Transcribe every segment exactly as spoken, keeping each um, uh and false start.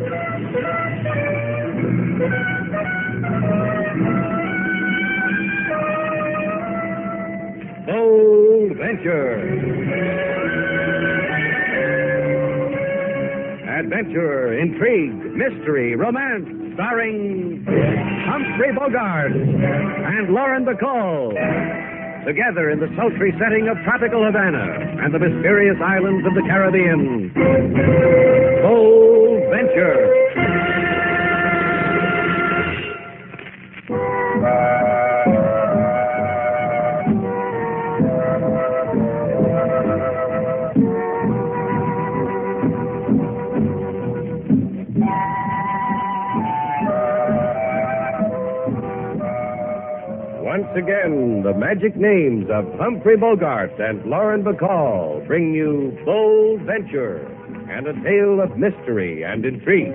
Bold Venture. Adventure, intrigue, mystery, romance, starring Humphrey Bogart and Lauren Bacall. Together in the sultry setting of tropical Havana and the mysterious islands of the Caribbean. Bold Venture. Once again, the magic names of Humphrey Bogart and Lauren Bacall bring you Bold Venture and a tale of mystery and intrigue.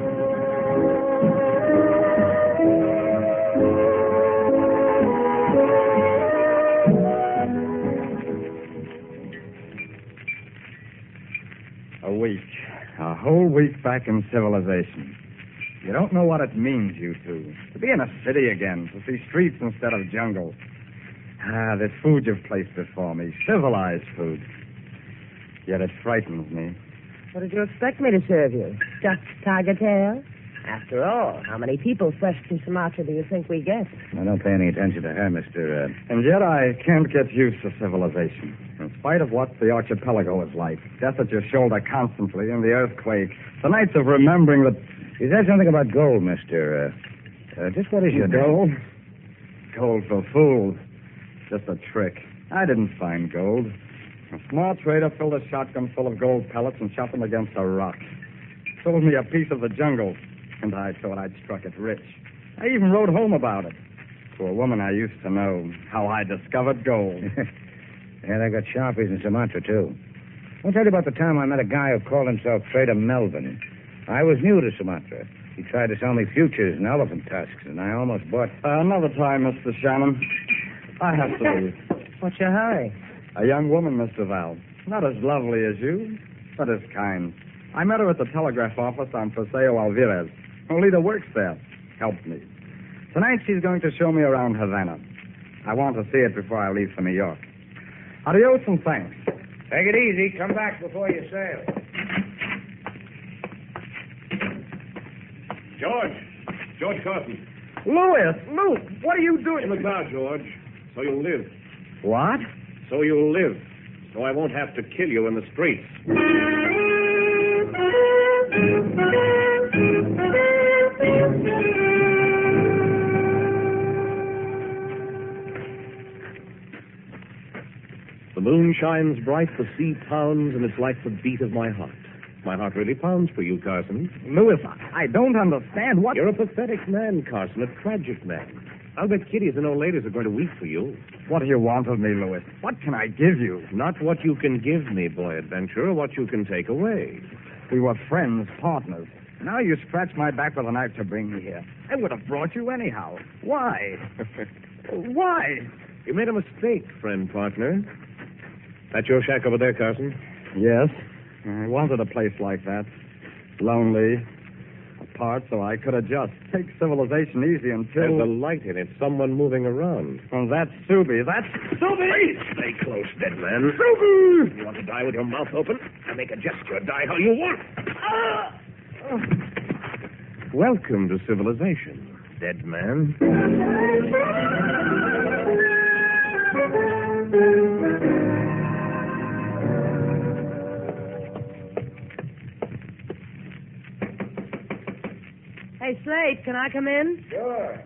A week. A whole week back in civilization. You don't know what it means, you two. To be in a city again, to see streets instead of jungle. Ah, this food you've placed before me, civilized food. Yet it frightens me. What did you expect me to serve you? Stuffed tiger tail? After all, how many people fresh from Sumatra do you think we get? Now, don't pay any attention to her, Mister Uh... And yet I can't get used to civilization. In spite of what the archipelago is like. Death at your shoulder constantly, and the earthquake. The nights of remembering that... You said something about gold, Mister Uh, uh, just what is your gold? Gold for fools. Just a trick. I didn't find gold. A smart trader filled a shotgun full of gold pellets and shot them against a rock. Sold me a piece of the jungle, and I thought I'd struck it rich. I even wrote home about it. To a woman I used to know, how I discovered gold. Yeah, they got sharpies in Sumatra, too. I'll tell you about the time I met a guy who called himself Trader Melvin. I was new to Sumatra. He tried to sell me futures and elephant tusks, and I almost bought... Uh, another time, Mister Shannon. I have to leave. What's your hurry? A young woman, Mister Val. Not as lovely as you, but as kind. I met her at the telegraph office on Paseo Alvarez. Her leader works there. Helped me. Tonight she's going to show me around Havana. I want to see it before I leave for New York. Adios and thanks. Take it easy. Come back before you sail. George. George Carson. Louis! Lou! What are you doing? In the car, George. So you'll live. What? So you'll live. So I won't have to kill you in the streets. The moon shines bright, the sea pounds, and it's like the beat of my heart. My heart really pounds for you, Carson. Louis, I don't understand what... You're a pathetic man, Carson, a tragic man. I'll bet kiddies and old ladies are going to weep for you. What do you want of me, Louis? What can I give you? Not what you can give me, boy adventurer, what you can take away. We were friends, partners. Now you scratch my back with a knife to bring me here. I would have brought you anyhow. Why? Why? You made a mistake, friend, partner. That your shack over there, Carson? Yes. I wanted a place like that. Lonely, apart, so I could adjust. Take civilization easy until... There's a light in it, someone moving around. Oh, that's Subi. That's Subi! Please stay close, dead man. Subi! You want to die with your mouth open? I make a gesture, die how you want. Ah! Oh. Welcome to civilization, dead man. Hey, Slate, can I come in? Sure.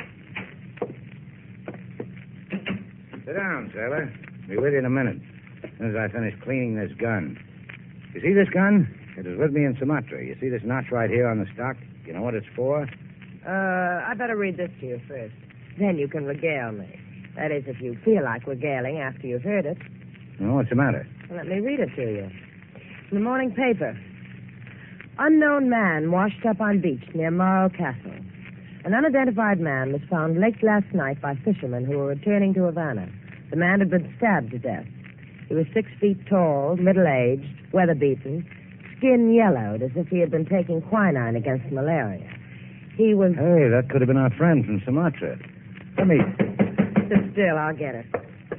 Sit down, sailor. Be with you in a minute. As soon as I finish cleaning this gun. You see this gun? It was with me in Sumatra. You see this notch right here on the stock? You know what it's for? Uh, I better read this to you first. Then you can regale me. That is, if you feel like regaling after you've heard it. No, what's the matter? Well, let me read it to you. In the morning paper. Unknown man washed up on beach near Morro Castle. An unidentified man was found late last night by fishermen who were returning to Havana. The man had been stabbed to death. He was six feet tall, middle-aged, weather-beaten, skin yellowed as if he had been taking quinine against malaria. He was... Hey, that could have been our friend from Sumatra. Let me... Sit still, I'll get it.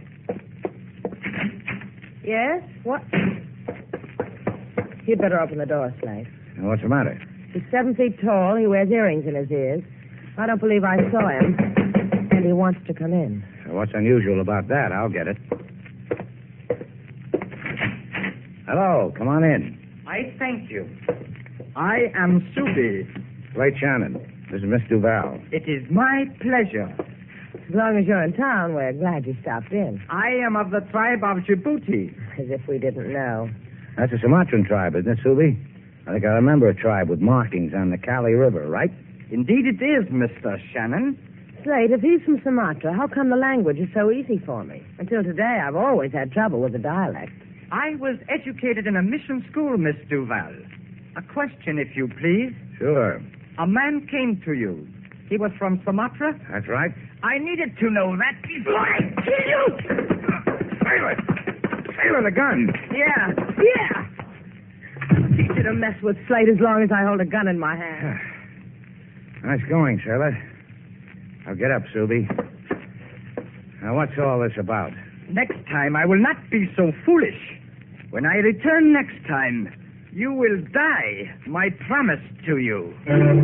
Yes? What? You'd better open the door, Slate. What's the matter? He's seven feet tall. He wears earrings in his ears. I don't believe I saw him. And he wants to come in. What's unusual about that? I'll get it. Hello, come on in. I thank you. I am Subi. Slate Shannon. This is Miss Duval. It is my pleasure. As long as you're in town, we're glad you stopped in. I am of the tribe of Djibouti. As if we didn't know. That's a Sumatran tribe, isn't it, Subi? I think I remember a tribe with markings on the Kali River, right? Indeed it is, Mister Shannon. Slate, if he's from Sumatra, how come the language is so easy for me? Until today, I've always had trouble with the dialect. I was educated in a mission school, Miss Duval. A question, if you please. Sure. A man came to you. He was from Sumatra? That's right. I needed to know that before I kill you! Sailor! Sailor, the gun! Yeah, yeah! Teach you to mess with Slate as long as I hold a gun in my hand. Nice going, Sailor. Now get up, Subi. Now, what's all this about? Next time, I will not be so foolish. When I return next time, you will die, my promise to you.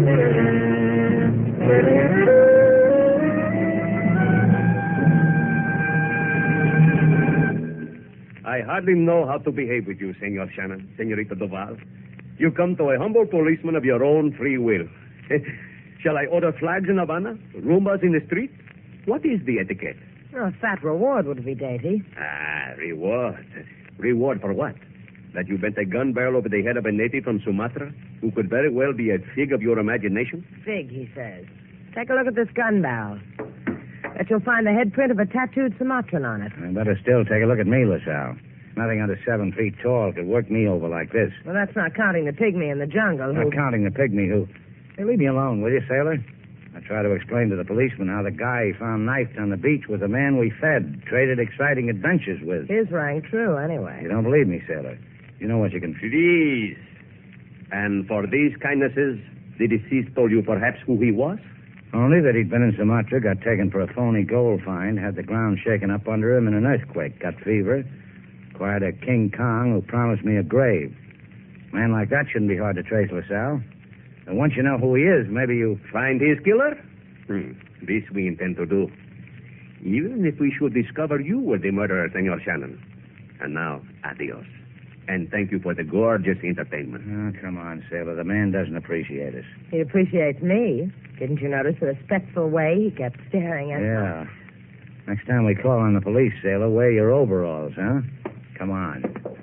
I hardly know how to behave with you, Senor Shannon, Senorita Duval. You come to a humble policeman of your own free will. Shall I order flags in Havana? Roombas in the street? What is the etiquette? Oh, a fat reward would be dainty. Ah, reward. Reward for what? That you bent a gun barrel over the head of a native from Sumatra who could very well be a fig of your imagination? Fig, he says. Take a look at this gun barrel. Bet you'll find the head print of a tattooed Sumatran on it. And better still take a look at me, LaSalle. Nothing under seven feet tall could work me over like this. Well, that's not counting the pygmy in the jungle who... Not counting the pygmy who... Hey, leave me alone, will you, sailor? I tried to explain to the policeman how the guy he found knifed on the beach was a man we fed, traded exciting adventures with. His rang true, anyway. You don't believe me, sailor? You know what you can... Please. And for these kindnesses, the deceased told you perhaps who he was? Only that he'd been in Sumatra, got taken for a phony gold find, had the ground shaken up under him in an earthquake, got fever, acquired a King Kong who promised me a grave. A man like that shouldn't be hard to trace, LaSalle. And once you know who he is, maybe you... Find his killer? Hmm. This we intend to do. Even if we should discover you were the murderer, Senor Shannon. And now, adios. And thank you for the gorgeous entertainment. Oh, come on, sailor. The man doesn't appreciate us. He appreciates me. Didn't you notice the respectful way he kept staring at me? Yeah. Next time we call on the police, sailor, wear your overalls, huh? Come on.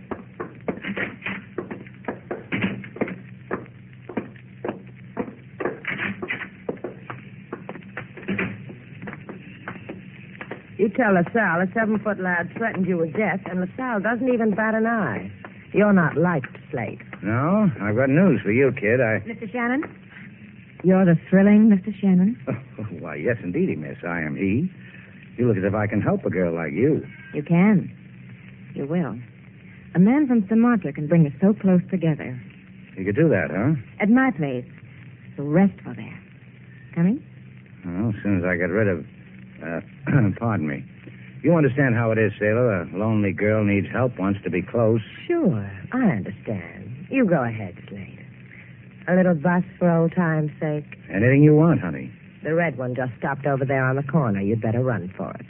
You tell LaSalle a seven-foot lad threatened you with death, and LaSalle doesn't even bat an eye. You're not liked, Slate. No? I've got news for you, kid. I... Mister Shannon? You're the thrilling Mister Shannon? Oh, why, yes, indeedy, miss. I am he. You look as if I can help a girl like you. You can. You will. A man from Sumatra can bring us so close together. You could do that, huh? At my place. So restful there. Coming? Well, as soon as I get rid of... Uh, pardon me. You understand how it is, sailor. A lonely girl needs help, wants to be close. Sure, I understand. You go ahead, Slate. A little bus for old time's sake. Anything you want, honey. The red one just stopped over there on the corner. You'd better run for it.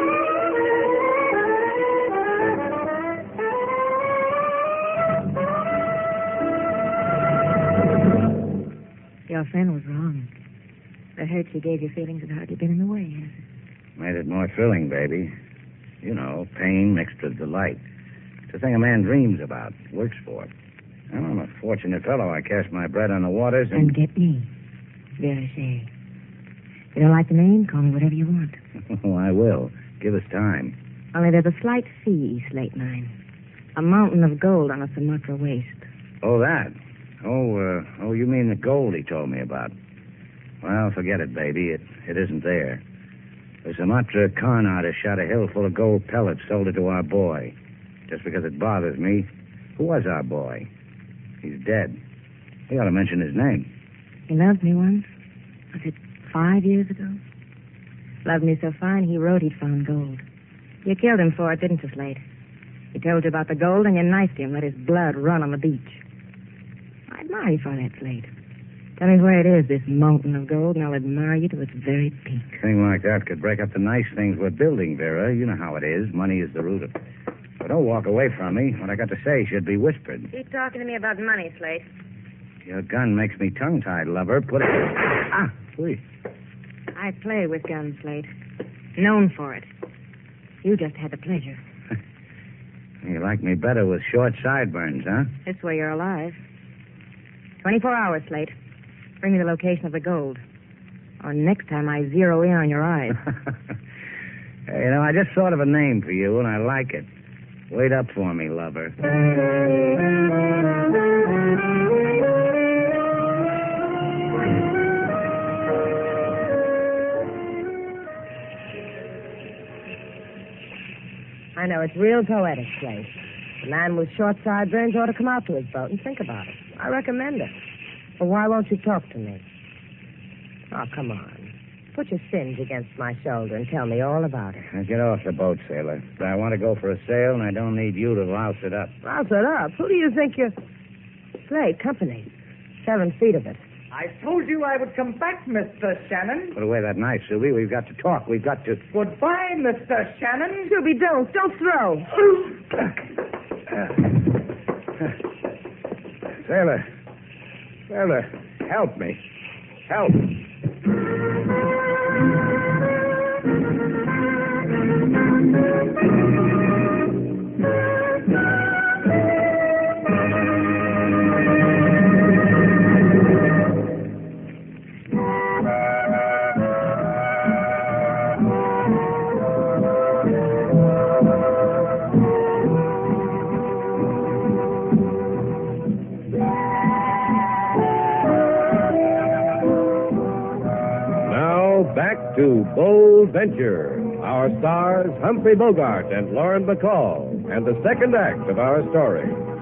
Your friend was wrong. The hurt she gave your feelings had hardly been in the way, has it? Made it more thrilling, baby. You know, pain mixed with delight. It's a thing a man dreams about, works for. Well, I'm a fortunate fellow. I cast my bread on the waters and... And get me. Very say. You don't like the name? Call me whatever you want. Oh, I will. Give us time. Only there's a slight fee, Slate Mine. A mountain of gold on a Sumatra waste. Oh, that? Oh, uh, oh, you mean the gold he told me about. Well, forget it, baby. It it isn't there. The Sumatra con artist shot a hill full of gold pellets, sold it to our boy. Just because it bothers me, who was our boy? He's dead. You ought to mention his name. He loved me once. Was it five years ago? Loved me so fine, he wrote he'd found gold. You killed him for it, didn't you, Slade? He told you about the gold, and you knifed him, let his blood run on the beach. I admire you for that, Slade. Tell me where it is, this mountain of gold, and I'll admire you to its very peak. A thing like that could break up the nice things we're building, Vera. You know how it is. Money is the root of it. But don't walk away from me. What I got to say should be whispered. Keep talking to me about money, Slade. Your gun makes me tongue-tied, lover. Put it... Ah, please. I play with guns, Slade. Known for it. You just had the pleasure. You like me better with short sideburns, huh? This way you're alive. Twenty-four hours, Slade. Bring me the location of the gold. Or next time I zero in on your eyes. Hey, you know, I just thought of a name for you, and I like it. Wait up for me, lover. I know, it's real poetic, Slade. The man with short sideburns ought to come out to his boat and think about it. I recommend it. But why won't you talk to me? Oh, come on. Put your sins against my shoulder and tell me all about it. Now get off the boat, sailor. I want to go for a sail, and I don't need you to louse it up. Louse it up? Who do you think you're... Slade, company. Seven feet of it. I told you I would come back, Mister Shannon. Put away that knife, Subi. We've got to talk. We've got to... Goodbye, Mister Shannon. Subi, don't. Don't throw. Sailor. Sailor, help me. Help. Back to Bold Venture. Our stars, Humphrey Bogart and Lauren Bacall, and the second act of our story.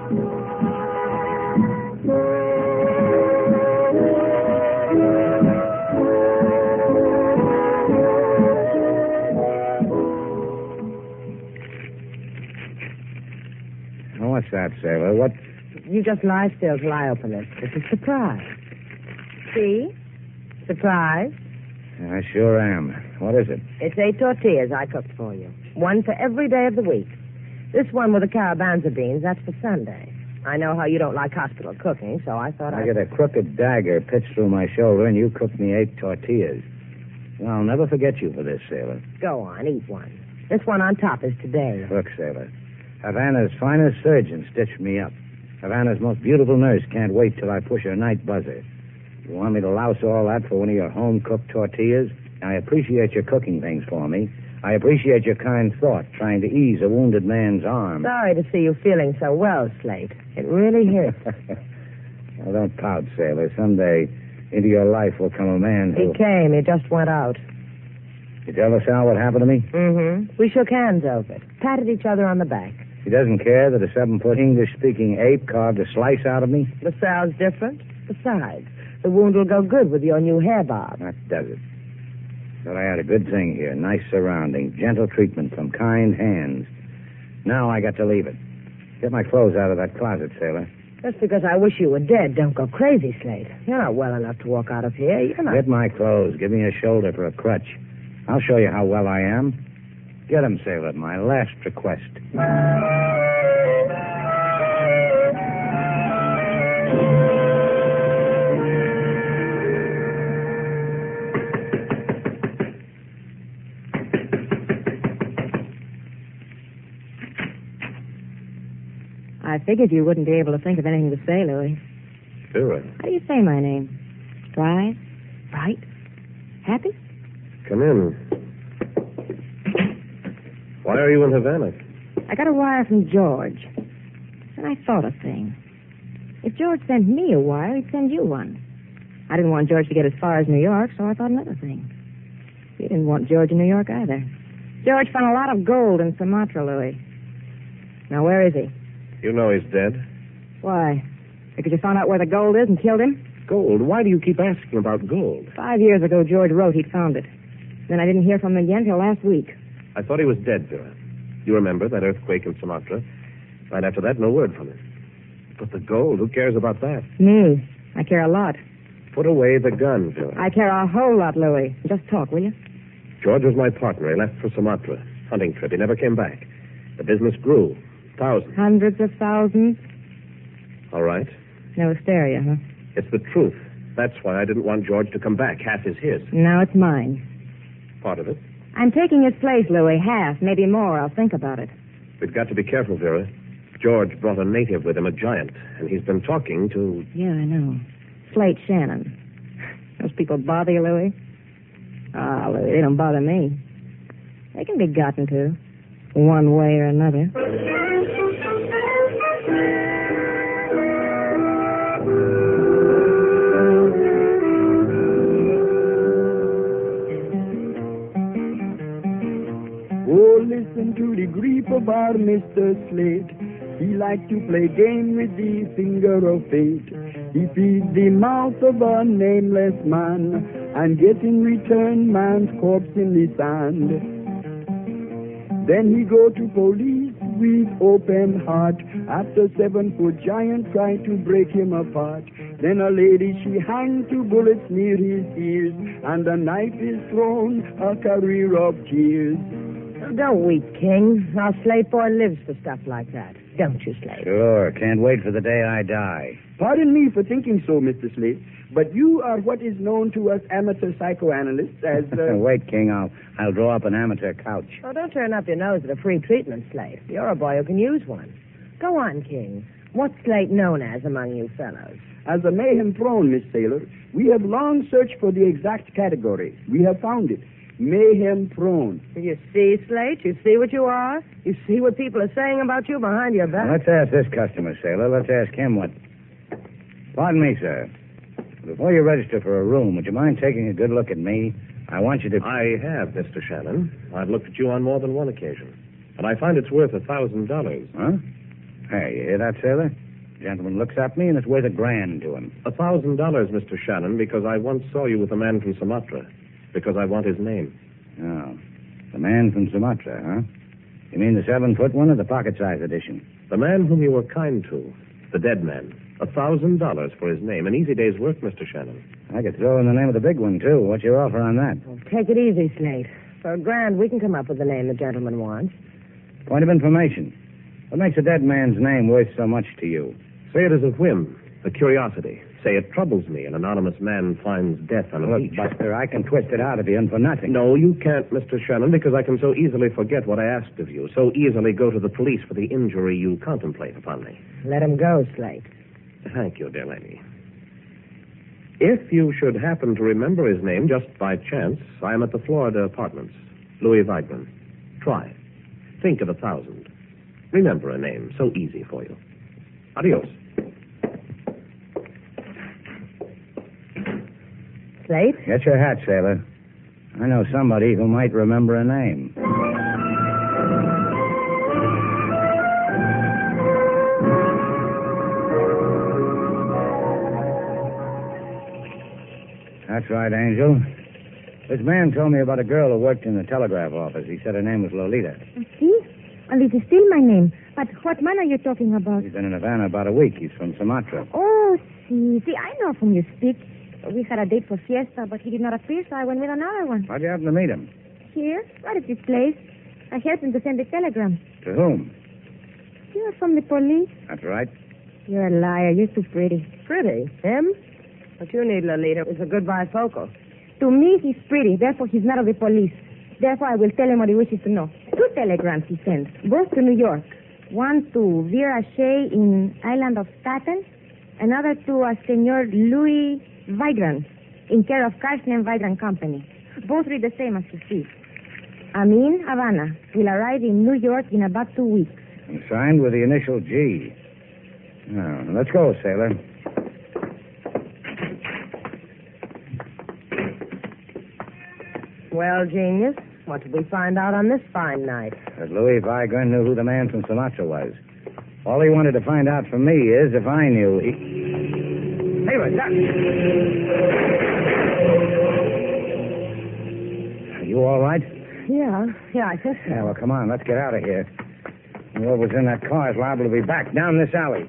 Oh, what's that, sailor? What? You just lie still till I open it. It's a surprise. See? Surprise. I sure am. What is it? It's eight tortillas I cooked for you. One for every day of the week. This one with the carabanza beans, that's for Sunday. I know how you don't like hospital cooking, so I thought I I'd... get a crooked dagger pitched through my shoulder, and you cooked me eight tortillas. Well, I'll never forget you for this, sailor. Go on, eat one. This one on top is today. Look, sailor. Havana's finest surgeon stitched me up. Havana's most beautiful nurse can't wait till I push her night buzzer. You want me to louse all that for one of your home-cooked tortillas? I appreciate your cooking things for me. I appreciate your kind thought, trying to ease a wounded man's arm. Sorry to see you feeling so well, Slate. It really hurts. Well, don't pout, sailor. Someday into your life will come a man who... He came. He just went out. You tell LaSalle what happened to me? Mm-hmm. We shook hands over it, patted each other on the back. He doesn't care that a seven-foot English-speaking ape carved a slice out of me? LaSalle's different. Besides, the wound will go good with your new hair bob. That does it. Thought I had a good thing here. Nice surroundings, gentle treatment from kind hands. Now I got to leave it. Get my clothes out of that closet, sailor. Just because I wish you were dead, don't go crazy, Slate. You're not well enough to walk out of here. You're not... Get my clothes. Give me a shoulder for a crutch. I'll show you how well I am. Get him, sailor. My last request. I figured you wouldn't be able to think of anything to say, Louis. Vera, How do you say my name? Dry? Bright? Happy? come in. Why are you in Havana? I got a wire from George. And I thought a thing. If George sent me a wire, he'd send you one. I didn't want George to get as far as New York, so I thought another thing. You didn't want George in New York either. George found a lot of gold in Sumatra, Louis. Now, where is he? You know he's dead. Why? Because you found out where the gold is and killed him? Gold? Why do you keep asking about gold? Five years ago, George wrote he'd found it. Then I didn't hear from him again till last week. I thought he was dead, Vera. You remember that earthquake in Sumatra? Right after that, no word from him. But the gold, who cares about that? Me. I care a lot. Put away the gun, Vera. I care a whole lot, Louis. Just talk, will you? George was my partner. He left for Sumatra. Hunting trip. He never came back. The business grew. Thousands. Hundreds of thousands. All right. No hysteria, huh? It's the truth. That's why I didn't want George to come back. Half is his. Now it's mine. Part of it. I'm taking his place, Louis. Half, maybe more. I'll think about it. We've got to be careful, Vera. George brought a native with him, a giant, and he's been talking to... Yeah, I know. Slate Shannon. Those people bother you, Louis? Ah, Louis, they don't bother me. They can be gotten to, one way or another. Oh, listen to the grief of our Mister Slate. He likes to play game with the finger of fate. He feeds the mouth of a nameless man and gets in return man's corpse in the sand. Then he go to police with open heart after seven-foot giant try to break him apart. Then a lady, she hangs two bullets near his ears, and a knife is thrown, a career of tears. Don't weep, King. Our Slate boy lives for stuff like that. Don't you, Slate? Sure. Can't wait for the day I die. Pardon me for thinking so, Mister Slate, but you are what is known to us amateur psychoanalysts as... Uh... Wait, King. I'll, I'll draw up an amateur couch. Oh, don't turn up your nose at a free treatment, Slate. You're a boy who can use one. Go on, King. What's Slate known as among you fellows? As a mayhem-prone, Miss Sailor, we have long searched for the exact category. We have found it. Mayhem-prone. You see, Slate? You see what you are? You see what people are saying about you behind your back? Let's ask this customer, Sailor. Let's ask him what... Pardon me, sir. Before you register for a room, would you mind taking a good look at me? I want you to... I have, Mister Shannon. I've looked at you on more than one occasion. And I find it's worth a thousand dollars. Huh? Hey, you hear that, Sailor? The gentleman looks at me, and it's worth a grand to him. A thousand dollars, Mister Shannon, because I once saw you with a man from Sumatra. Because I want his name. Oh. The man from Sumatra, huh? You mean the seven-foot one or the pocket-size edition? The man whom you were kind to. The dead man. A thousand dollars for his name. An easy day's work, Mister Shannon. I could throw in the name of the big one, too. What's your offer on that? Well, take it easy, Slate. For a grand, we can come up with the name the gentleman wants. Point of information. What makes a dead man's name worth so much to you? Say it as a whim, a curiosity. Say it troubles me an anonymous man finds death on a Look, beach. Buster, I can twist it out of you and for nothing. No, you can't, Mister Shannon, because I can so easily forget what I asked of you, so easily go to the police for the injury you contemplate upon me. Let him go, Slate. Thank you, dear lady. If you should happen to remember his name just by chance, I am at the Florida Apartments. Louis Weigman. Try it. Think of a thousand. Remember a name so easy for you. Adios. Slate? Get your hat, Sailor. I know somebody who might remember a name. That's right, Angel. This man told me about a girl who worked in the telegraph office. He said her name was Lolita. See? And it is still my name. But what man are you talking about? He's been in Havana about a week. He's from Sumatra. Oh, see. See, I know whom you speak. We had a date for fiesta, but he did not appear, so I went with another one. How'd you happen to meet him? Here? What is this place? I helped him to send the telegram. To whom? You're from the police? That's right. You're a liar. You're too pretty. Pretty? Him? What you need, Lolita, is a good bifocal. To me, he's pretty. Therefore, he's not of the police. Therefore, I will tell him what he wishes to know. Two telegrams he sent, both to New York. One to Vera Shea in Island of Staten. Another to a Senor Louis Weigran, in care of Carson and Weigran Company. Both read the same as you see. Amin, Havana, will arrive in New York in about two weeks. And signed with the initial G. Now, let's go, Sailor. Well, genius, what did we find out on this fine night? That Louis Weigran knew who the man from Sumatra was. All he wanted to find out from me is if I knew he... Sailor, duck. Are you all right? Yeah, yeah, I think so. Yeah, well, come on. Let's get out of here. Whoever's in that car is liable to be back down this alley.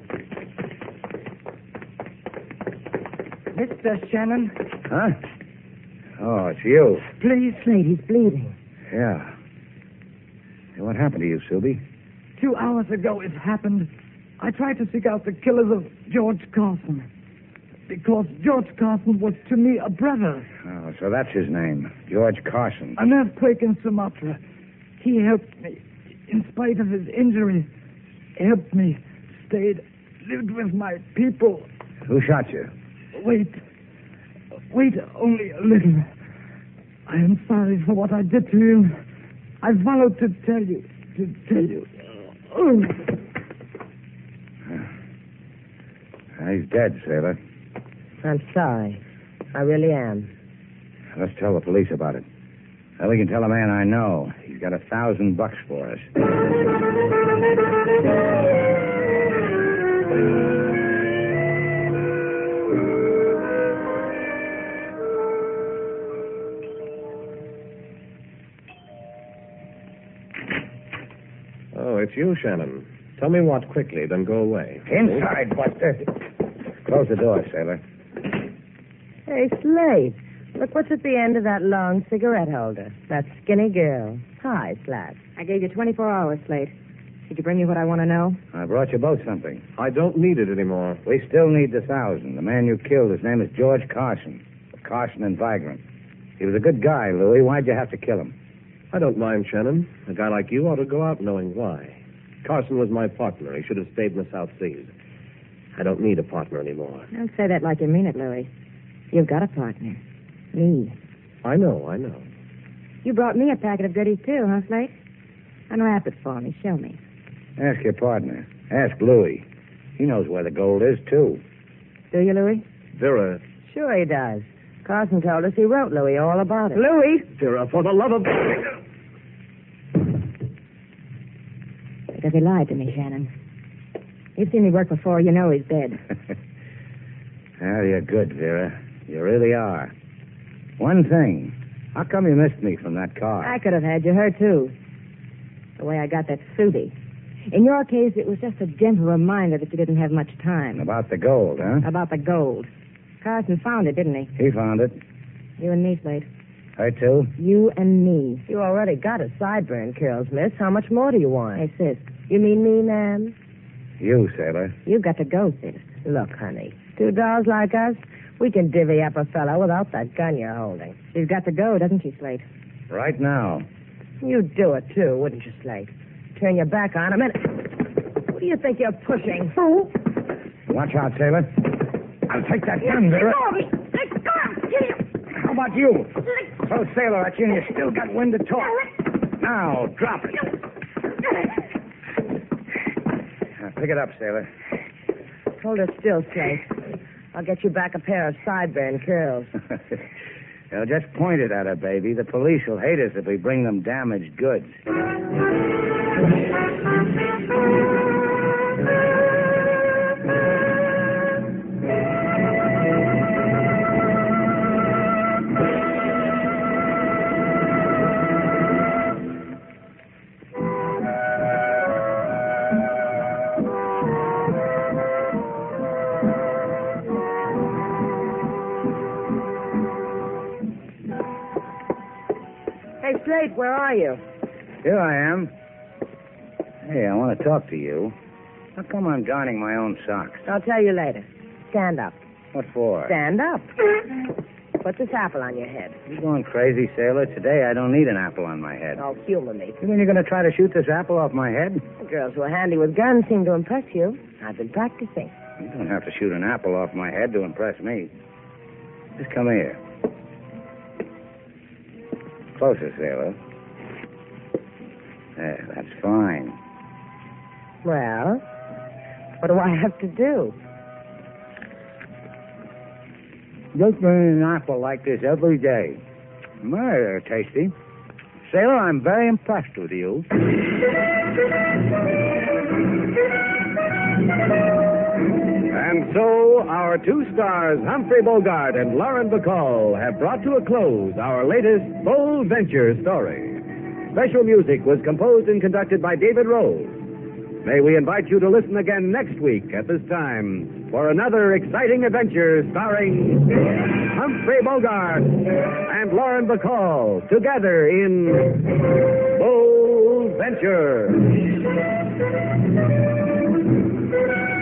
Mister Shannon, Huh? Oh, it's you. please. Slade, he's bleeding. Yeah. Hey, what happened to you, Subi? Two hours ago it happened. I tried to seek out the killers of George Carson. Because George Carson was to me a brother. Oh, so that's his name, George Carson. An earthquake in Sumatra. He helped me. In spite of his injuries, helped me. Stayed, lived with my people. Who shot you? Wait. Wait only a little. I am sorry for what I did to you. I followed to tell you. To tell you. Oh. Uh, he's dead, sailor. I'm sorry. I really am. Let's tell the police about it. Well, we can tell a man I know. He's got a thousand bucks for us. Oh, it's you, Shannon. Tell me what quickly, then go away. Inside, Buster. Close the door, sailor. Hey, Slade, look what's at the end of that long cigarette holder. That skinny girl. Hi, Slade. I gave you twenty-four hours, Slade. Did you bring me what I want to know? I brought you both something. I don't need it anymore. We still need the thousand. The man you killed, his name is George Carson. Carson and Vigrant. He was a good guy, Louis. Why'd you have to kill him? I don't mind, Shannon. A guy like you ought to go out knowing why. Carson was my partner. He should have stayed in the South Seas. I don't need a partner anymore. Don't say that like you mean it, Louis. You've got a partner. Me. I know, I know. You brought me a packet of goodies, too, huh, Slade? Unwrap it for me. Show me. Ask your partner. Ask Louis. He knows where the gold is, too. Do you, Louis? Vera, Sure he does. Carson told us he wrote Louis all about it. Louis! Vera, for the love of... Because he lied to me, Shannon. You've seen me work before. You know he's dead. Well, you're good, Vera. You really are. One thing. How come you missed me from that car? I could have had you, her, too. The way I got that Sudi. In your case, it was just a gentle reminder that you didn't have much time. About the gold, huh? About the gold. Carson found it, didn't he? He found it. You and me, Slade. Her, too? You and me. You already got his sideburn curls, miss. How much more do you want? Hey, sis. You mean me, ma'am? You, sailor. You've got to go, sis. Look, honey, two dolls like us, we can divvy up a fellow without that gun you're holding. She's got to go, doesn't she, Slade? Right now. You'd do it, too, wouldn't you, Slade? Turn your back on him and... Who do you think you're pushing? Who? Watch out, sailor. I'll take that gun, Vera. Let go! How about you? So, sailor, I you still got wind to talk. Now, drop it. Now, pick it up, sailor. Hold her still, Slade. I'll get you back a pair of sideburn curls. Now, just point it at her, baby. The police will hate us if we bring them damaged goods. Hey, Slade, where are you? Here I am. Hey, I want to talk to you. How come I'm darning my own socks? I'll tell you later. Stand up. What for? Stand up. Put this apple on your head. You going crazy, sailor? Today I don't need an apple on my head. Oh, humor me. You mean you're going to try to shoot this apple off my head? The girls who are handy with guns seem to impress you. I've been practicing. You don't have to shoot an apple off my head to impress me. Just come here. Closer, sailor. There, that's fine. Well, what do I have to do? Just bring an apple like this every day. My, they're tasty. Sailor, I'm very impressed with you. And so, our two stars, Humphrey Bogart and Lauren Bacall, have brought to a close our latest Bold Venture story. Special music was composed and conducted by David Rose. May we invite you to listen again next week at this time for another exciting adventure starring Humphrey Bogart and Lauren Bacall together in Bold Venture.